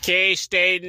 K-State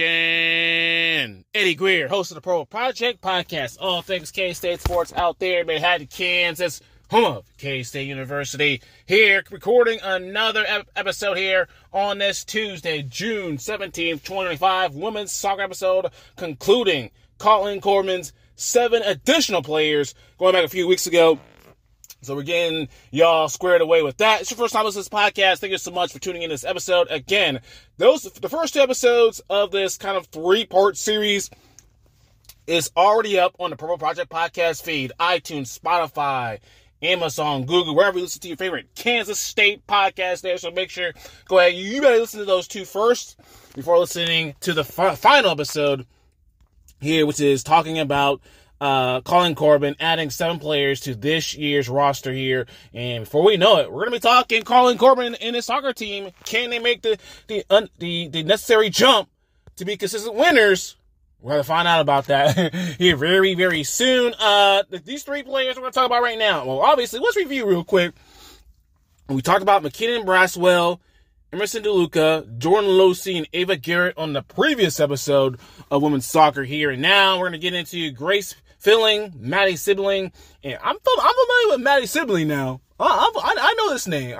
Nation. Eddie Greer, host of the Pro Project Podcast. All things K-State sports out there in Manhattan, Kansas, home of K-State University. Here, recording another episode here on this Tuesday, June 17th, 2025. Women's soccer episode concluding Colin Corbin's 7 additional players going back a few weeks ago. So we're getting y'all squared away with that. It's your first time listening to this podcast. Thank you so much for tuning in this episode. Again, the first 2 episodes of this kind of 3-part series is already up on the Purple Project Podcast feed, iTunes, Spotify, Amazon, Google, wherever you listen to your favorite Kansas State podcast there. So make sure, go ahead, you better listen to those 2 first before listening to the final episode here, which is talking about Colin Corbin adding 7 players to this year's roster here. And before we know it, we're going to be talking Colin Corbin and his soccer team. Can they make the necessary jump to be consistent winners? We're going to find out about that here very, very soon. These 3 players we're going to talk about right now. Well, obviously, let's review real quick. We talked about McKinnon Braswell, Emerson DeLuca, Jordan Losey, and Ava Garrett on the previous episode of Women's Soccer here. And now we're going to get into Grace Filling, Maddie Sibling, and I'm familiar with Maddie Sibling now. I know this name.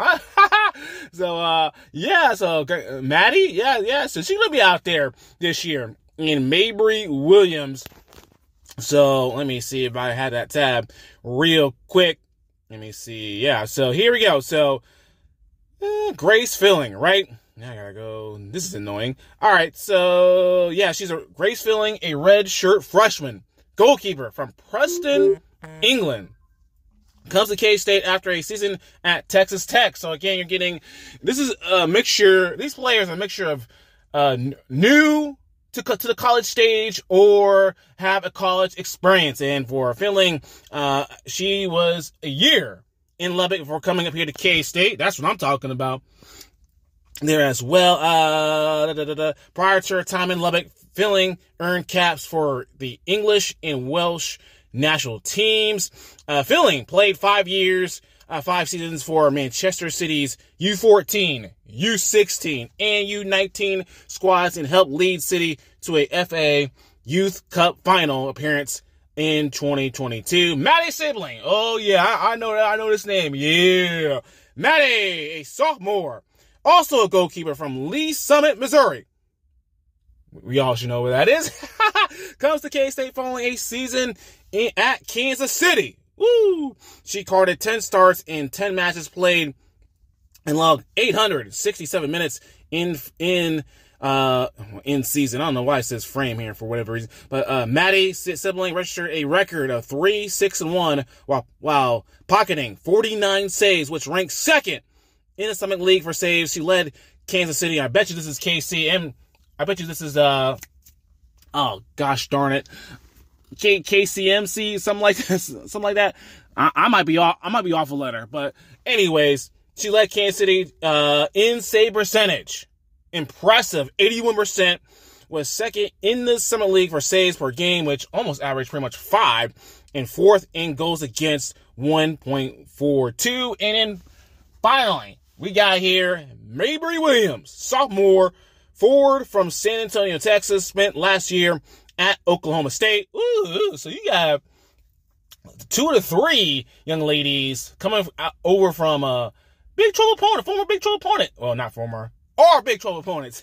So Maddie, yeah. So she's gonna be out there this year. And Mabry Williams. So let me see if I had that tab real quick. Let me see. Yeah. So here we go. So Grace Filling, right? Now I gotta go. This is annoying. All right. So yeah, she's Grace Filling, a red shirt freshman goalkeeper from Preston, England. Comes to K-State after a season at Texas Tech. So again, you're getting, this is a mixture, these players are a mixture of new to the college stage or have a college experience. And for Filling, she was a year in Lubbock before coming up here to K-State. That's what I'm talking about there as well. Prior to her time in Lubbock, Filling earned caps for the English and Welsh national teams. Filling played 5 seasons for Manchester City's U14, U16, and U19 squads and helped lead City to a FA Youth Cup final appearance in 2022. Maddie Sibling. Oh yeah, I know this name. Yeah. Maddie, a sophomore, also a goalkeeper from Lee Summit, Missouri. We all should know where that is. Comes to K-State following a season at Kansas City. Woo! She carded 10 starts in 10 matches played and logged 867 minutes in season. I don't know why it says frame here for whatever reason. But Maddie Sibling registered a record of 3-6-1 while pocketing 49 saves, which ranks second in the Summit League for saves. She led Kansas City. I bet you this is KC. I bet you this is, oh, gosh darn it, KCMC, something like that. I might be off a letter, but anyways, she led Kansas City, in save percentage. Impressive, 81%, was second in the Summer League for saves per game, which almost averaged pretty much 5, and 4th in goals against, 1.42. And then finally, we got here Mabry Williams, sophomore, forward from San Antonio, Texas, spent last year at Oklahoma State. Ooh, so you got 2 of the 3 young ladies coming over from a Big Trouble opponent, former Big Trouble opponent. Well, not former, or Big Trouble opponents.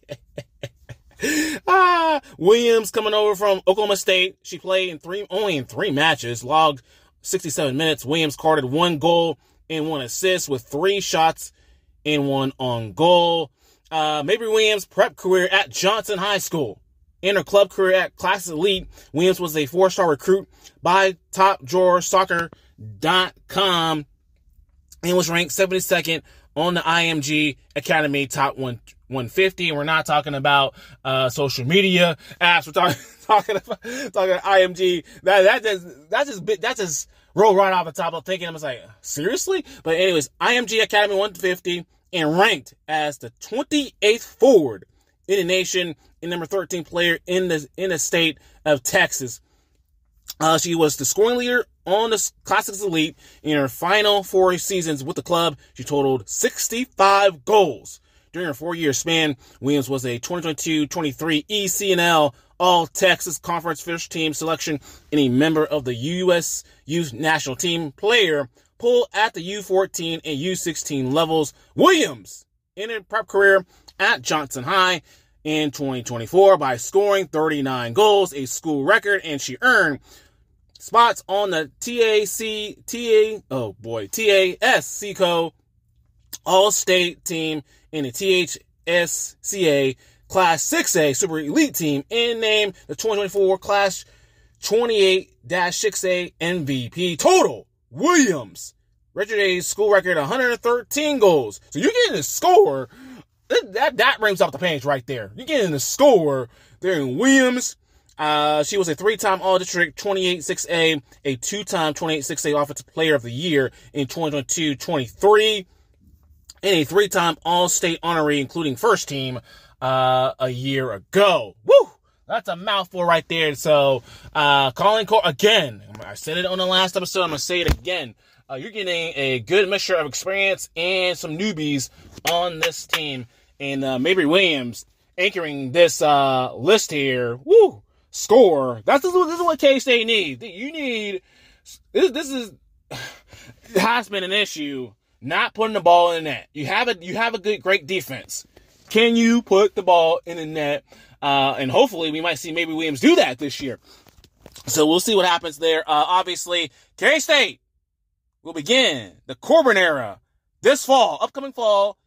Williams coming over from Oklahoma State. She played only in 3 matches, logged 67 minutes. Williams carded 1 goal and 1 assist with 3 shots and 1 on goal. Mabry Williams' prep career at Johnson High School. In her club career at Classic Elite, Williams was a 4-star recruit by TopDrawerSoccer.com and was ranked 72nd on the IMG Academy Top 150. And we're not talking about social media apps. We're talking about IMG. That just rolled right off the top of thinking. I was like, seriously? But anyways, IMG Academy 150. And ranked as the 28th forward in the nation and number 13 player in the state of Texas. She was the scoring leader on the Classics Elite in her final 4 seasons with the club. She totaled 65 goals During her 4-year span, Williams was a 2022-23 ECNL All-Texas Conference First Team selection and a member of the U.S. Youth National Team player pool at the U14 and U16 levels. Williams ended prep career at Johnson High in 2024 by scoring 39 goals, a school record, and she earned spots on the TASCO All-State team in the THSCA Class 6A Super Elite team and named the 2024 Class 28-6A MVP. Total, Williams, Richard A's school record, 113 goals. So you're getting a score. That brings up the page right there. You're getting the score there in Williams. She was a 3-time All-District 28-6A, a 2-time 28-6A Offensive Player of the Year in 2022-23, and a 3-time All-State honoree, including first team, a year ago. Woo! That's a mouthful right there. So, again, I said it on the last episode, I'm going to say it again. You're getting a good mixture of experience and some newbies on this team. And Mabry Williams anchoring this list here. Woo! Score. This is what K-State needs. You need this has been an issue. Not putting the ball in the net. You have a great defense. Can you put the ball in the net? And hopefully we might see Mabry Williams do that this year. So we'll see what happens there. Obviously, K-State will begin the Corbin era this fall, upcoming fall,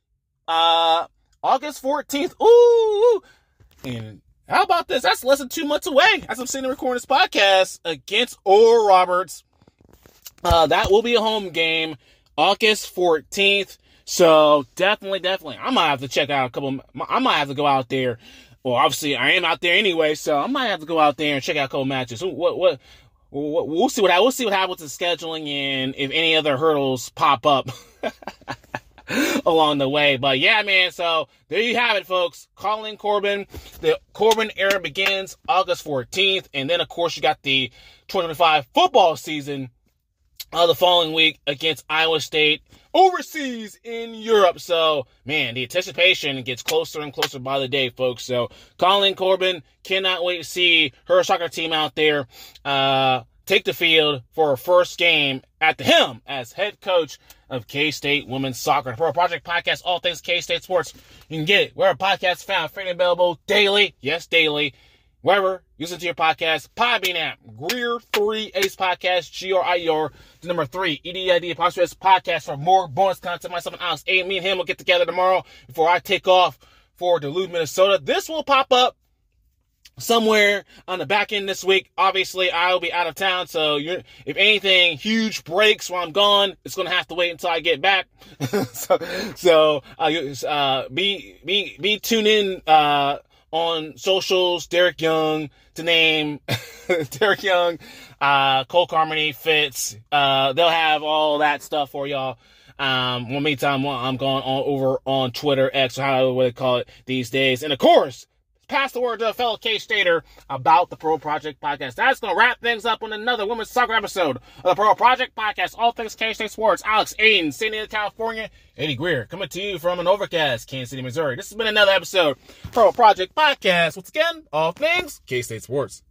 August 14th. Ooh! And how about this? That's less than 2 months away as I'm sitting and recording this podcast against Oral Roberts. That will be a home game, August 14th. So definitely, I might have to check out I might have to go out there. Well, obviously I am out there anyway, so I might have to go out there and check out a couple matches. We'll see what happens with the scheduling and if any other hurdles pop up along the way. But yeah, man, so there you have it, folks. Colin Corbin. The Corbin era begins August 14th. And then, of course, you got the 2025 football season the following week against Iowa State overseas in Europe. So, man, the anticipation gets closer and closer by the day, folks. So, Colin Corbin, cannot wait to see her soccer team out there take the field for her first game at the helm as head coach of K-State Women's Soccer. Pro Project Podcast, all things K-State sports. You can get it wherever podcasts found, free and available daily. Yes, daily. Wherever you listen to your podcast, Podbean app, Greer 3 Ace Podcast, GRIER, the number 3, EDID Apostrophe Podcast for more bonus content. Myself and Alex A. Me and him will get together tomorrow before I take off for Duluth, Minnesota. This will pop up somewhere on the back end this week. Obviously, I will be out of town, so if anything huge breaks while I'm gone, it's going to have to wait until I get back. so be tuned in on socials. Derek Young, to name Derek Young, Cole Carmody, Fitz. They'll have all that stuff for y'all. Meantime, I'm going over on Twitter, X, or however they call it these days. And of course, pass the word to a fellow K-Stater about the Pro Project Podcast. That's going to wrap things up on another women's soccer episode of the Pro Project Podcast. All things K-State sports. Alex Aiden, San Diego, California. Eddie Greer, coming to you from an overcast Kansas City, Missouri. This has been another episode of Pro Project Podcast. Once again, all things K-State sports.